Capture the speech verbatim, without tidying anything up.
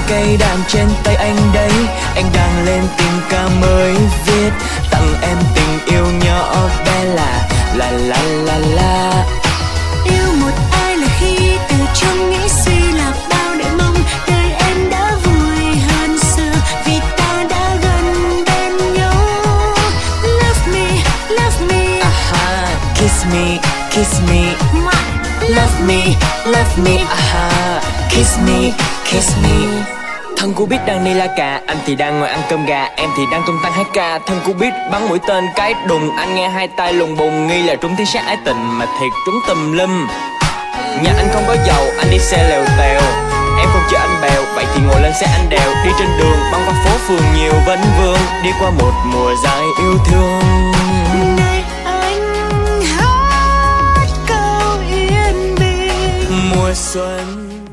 cây đàn trên tay anh đấy. Anh đang lên tình ca mới viết tặng em tình yêu nhỏ bé là la la la la. Yêu một ai là khi từ trong nghĩ suy là bao để mong đời em đã vui hơn xưa vì ta đã gần bên nhau. Love me, love me, Aha, kiss me, kiss me. Love me, love me, aha, kiss me, kiss me. Thân cô biết đang đi la cà, anh thì đang ngồi ăn cơm gà, em thì đang tung tăng hát ca. Thân cô biết bắn mũi tên cái đùng, anh nghe hai tay lùng bùng nghi là trúng thiên sát ái tình mà thiệt trúng tùm lum. Nhà anh không có dầu, anh đi xe lèo tèo, em không chở anh bèo, vậy thì ngồi lên xe anh đèo. Đi trên đường băng qua phố phường nhiều vấn vương, đi qua một mùa dài yêu thương. nơi anh hát câu yên bình. Mùa xuân